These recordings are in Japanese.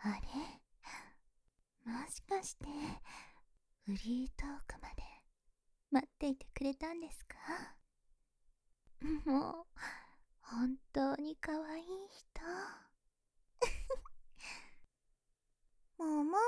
あれ、もしかしてフリートークまで待っていてくれたんですか？もう本当に可愛い人。ももも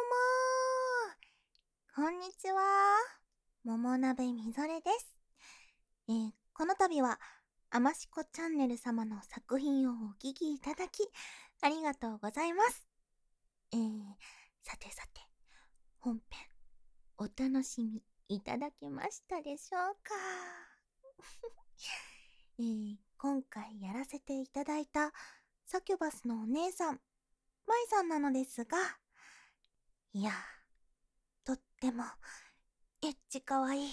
こんにちは。桃鍋みぞれです。この度はあましこチャンネル様の作品をお聞きいただきありがとうございます。さてさて、本編お楽しみいただけましたでしょうか？今回やらせていただいたサキュバスのお姉さん、マイさんなのですが、いや、とってもエッチかわいい。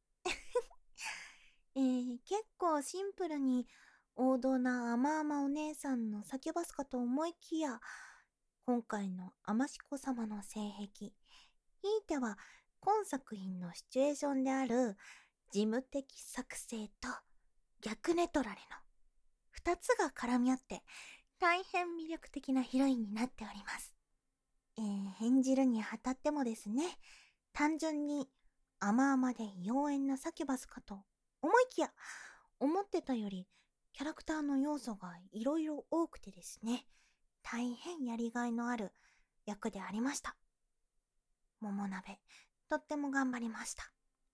結構シンプルに王道な甘々お姉さんのサキュバスかと思いきや、今回のアマシコ様の性癖、ひいては今作品のシチュエーションである事務的作成と逆ネトラレの2つが絡み合って大変魅力的なヒロインになっております。演じるにあたってもですね、単純に甘々で妖艶なサキュバスかと思いきや、思ってたよりキャラクターの要素がいろいろ多くてですね、大変やりがいのある役でありました。桃鍋、とっても頑張りました。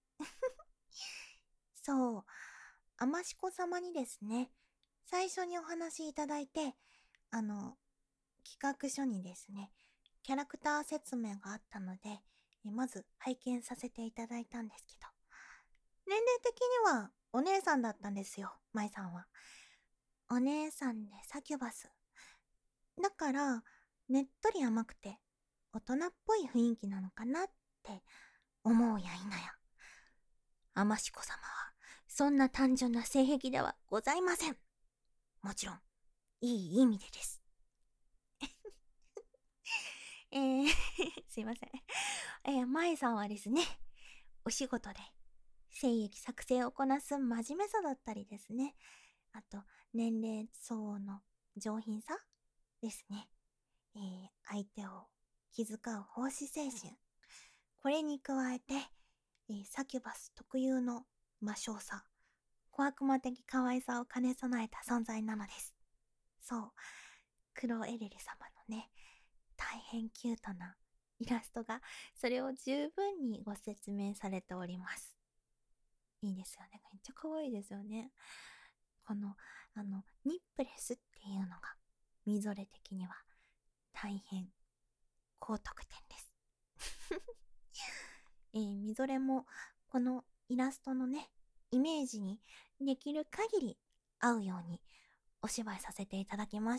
そう、あましこ様にですね、最初にお話しいただいて、企画書にですね、キャラクター説明があったので、まず拝見させていただいたんですけど、年齢的にはお姉さんだったんですよ、舞さんは。お姉さんでサキュバス。だから、ねっとり甘くて、大人っぽい雰囲気なのかなって思うや否や。あましこ様は、そんな単純な性癖ではございません。もちろん、いい意味でです。すいません。舞さんはですね、お仕事で精液作成をこなす真面目さだったりですね。あと、年齢相応の上品さですね。相手を気遣う奉仕精神。これに加えて、サキュバス特有の魔性さ、小悪魔的可愛さを兼ね備えた存在なのです。そう、クロエレレ様のね、大変キュートなイラストが、それを十分にご説明されております。いいですよね。めっちゃ可愛いですよね。この、ニップレスっていうのが、みぞれ的には大変高得点です。みぞれも、このイラストのね、イメージにできる限り合うようにお芝居させていただきました。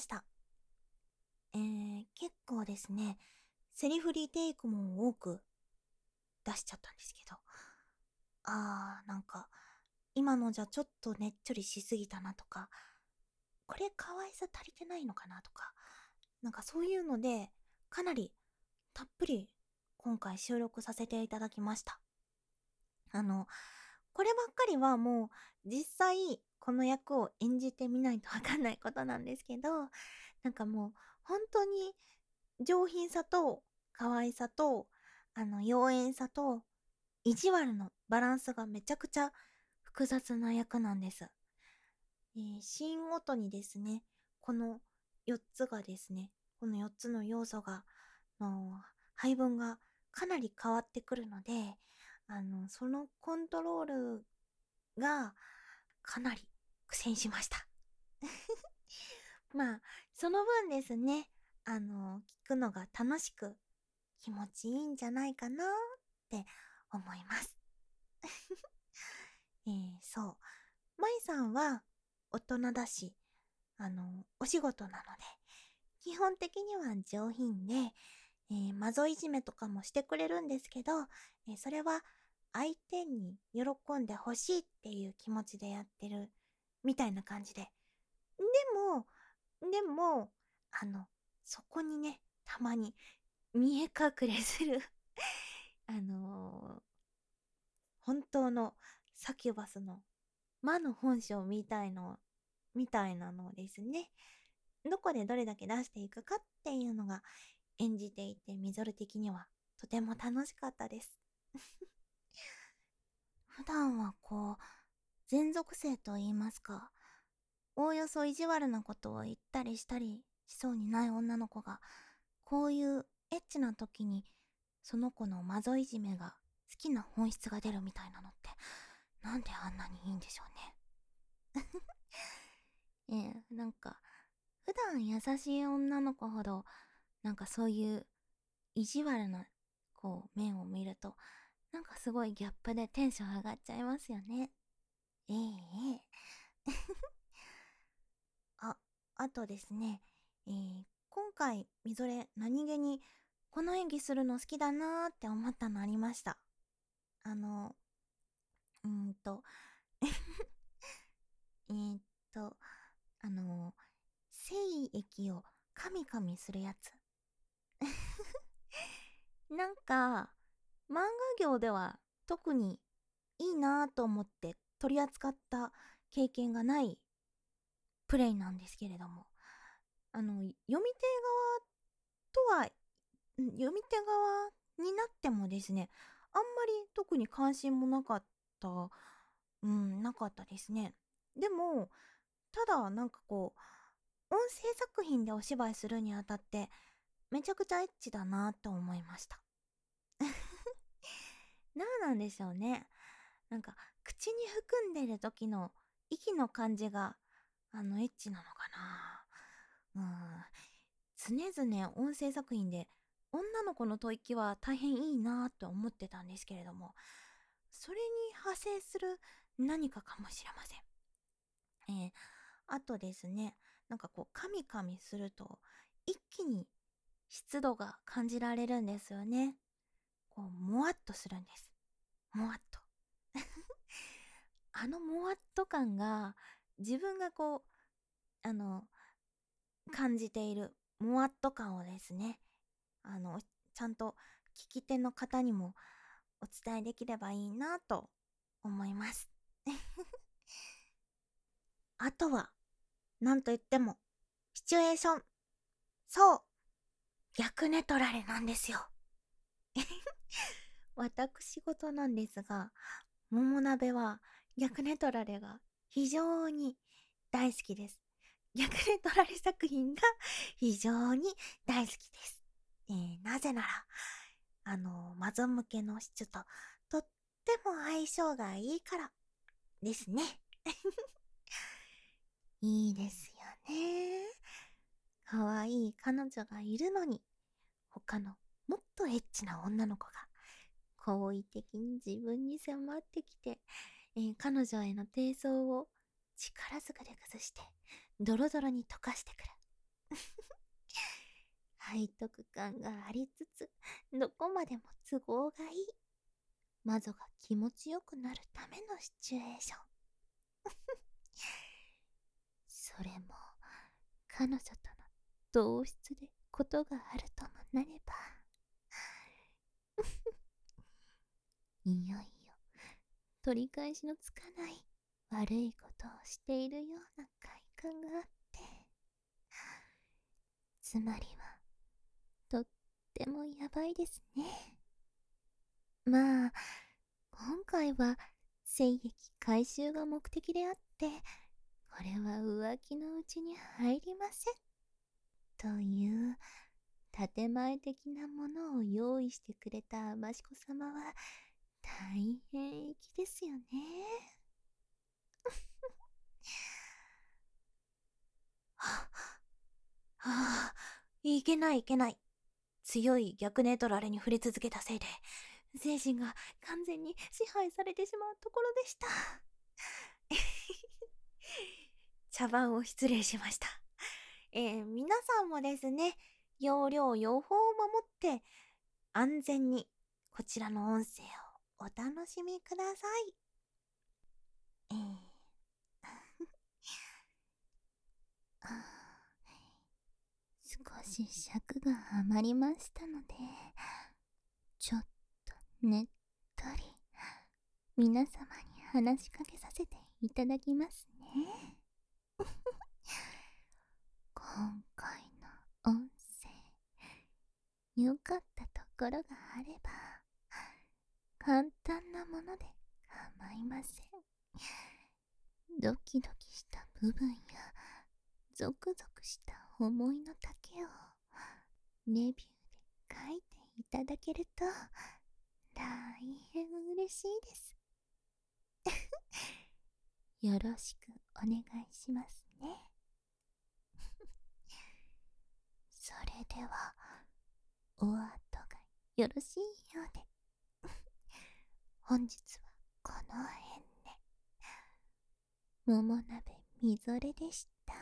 結構ですね、セリフリテイクも多く出しちゃったんですけど、なんか、今のじゃちょっとねっちょりしすぎたなとか、これ可愛さ足りてないのかなとか、なんかそういうので、かなりたっぷり今回収録させていただきました。こればっかりはもう実際この役を演じてみないとわかんないことなんですけど、なんかもう本当に上品さと可愛さと、妖艶さと意地悪のバランスがめちゃくちゃ複雑な役なんです。シーンごとにですね、この4つがですね、この4つの要素が、の配分がかなり変わってくるので、そのコントロールがかなり苦戦しました。まあ、その分ですね、聞くのが楽しく気持ちいいんじゃないかなって思います。そう。舞さんは大人だし、お仕事なので、基本的には上品で、マゾいじめとかもしてくれるんですけど、それは相手に喜んでほしいっていう気持ちでやってるみたいな感じで。でも、あの、そこにね、たまに見え隠れするあのー本当のサキュバスの魔の本性みたいなのをですね、どこでどれだけ出していくかっていうのが演じていて、みぞる的にはとても楽しかったです。普段は全属性と言いますか、おおよそ意地悪なことを言ったりしたりしそうにない女の子が、こういうエッチな時にその子のマゾいじめが好きな本質が出るみたいなのって、なんであんなにいいんでしょうね。なんか普段優しい女の子ほど、なんかそういう意地悪な面を見ると、なんかすごいギャップでテンション上がっちゃいますよね。ええええ。あとですね、今回みぞれ何気にこの演技するの好きだなーって思ったのありました。あのうーんとえーっとあの精液をカミカミするやつ。なんか漫画業では特にいいなぁと思って取り扱った経験がないプレイなんですけれども、読み手側とは、読み手側になってもですね、あんまり特に関心もなかった、なかったですね。でも、ただ音声作品でお芝居するにあたって、めちゃくちゃエッチだなと思いました。なんでしょうね。なんか、口に含んでる時の息の感じが、エッチなのかな。常々音声作品で、女の子の吐息は大変いいなと思ってたんですけれども、それに派生する何かかもしれません。あとですね、カミカミすると、一気に湿度が感じられるんですよね。もわっとするんです。もわっと。あのもわっと感が、自分があの、感じているもわっと感をですね、ちゃんと聞き手の方にもお伝えできればいいなと思います。あとは、なんといっても、シチュエーション。そう、逆ネトラレなんですよ。私事なんですが、桃鍋は逆ネトラレが非常に大好きです。逆ネトラレ作品が非常に大好きです。なぜなら、マゾ向けのシチュととっても相性がいいからですね。いいですよね。可愛い彼女がいるのに、他のもっとエッチな女の子が好意的に自分に迫ってきて、彼女への低層を力ずくで崩してドロドロに溶かしてくる。背徳感がありつつ、どこまでも都合がいい。魔女が気持ちよくなるためのシチュエーション。それも彼女との同室でことがあるともなれば、いよいよ取り返しのつかない悪いことをしているような快感があって、つまりはとってもやばいですね。まあ今回は精液回収が目的であって、これは浮気のうちに入りませんという建前的なものを用意してくれたマシコ様は大変粋ですよね。はあ、いけないいけない。強い逆ネトラレに触れ続けたせいで、精神が完全に支配されてしまうところでした。茶番を失礼しました。皆さんもですね、要領用法を守って安全にこちらの音声をお楽しみください。少し尺が余りましたので、ちょっとねっとり皆様に話しかけさせていただきますね。今回の音声、 よかったところがあれば、簡単なもので構いません。ドキドキした部分やゾクゾクした思いの丈をレビューで書いていただけると大変嬉しいです。よろしくお願いしますね。それではお後がよろしいようで。本日はこの辺で。桃鍋みぞれでした。